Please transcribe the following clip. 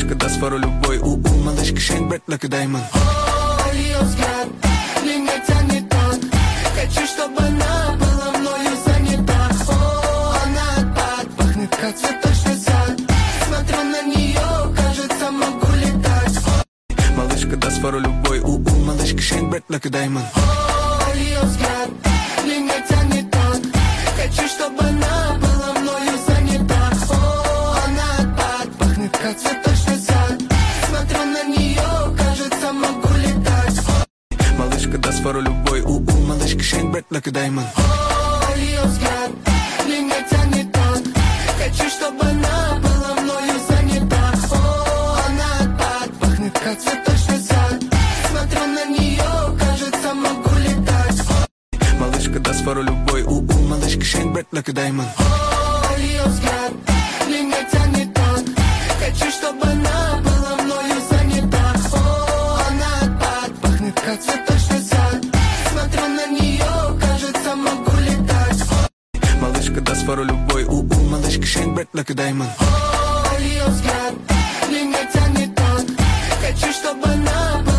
Малышка даст фору любой, малышка shine bright like a diamond. О, ее взгляд меня тянет так. Хочу, чтобы она была мною занята. О, она отпад, пахнет как цветочный сад. Смотрю на нее, кажется, могу летать. Малышка даст фору любой, малышка shine bright like a diamond. О, ее взгляд меня тянет так. Хочу, чтобы она была мною занята. О, она отпад, пахнет как цветочный сад. Смотрю на нее, кажется, могу летать. Малышка даст фору любой, малышка shine bright like a diamond. О, ее взгляд меня тянет так. Хочу, чтобы она была мною занята. О, она отпад, пахнет как цветочный сад. Смотрю на нее, кажется, могу летать. Малышка даст фору любой, малышка shine bright like a diamond. О, ее взгляд меня тянет так. Хочу, чтобы она была мною занята. О, она отпад, пахнет как цветочный сад. Смотрю на нее, кажется, могу летать. Малышка даст фору любой, малышка shine bright like a diamond. О, ее взгляд меня тянет так. Хочу, чтобы она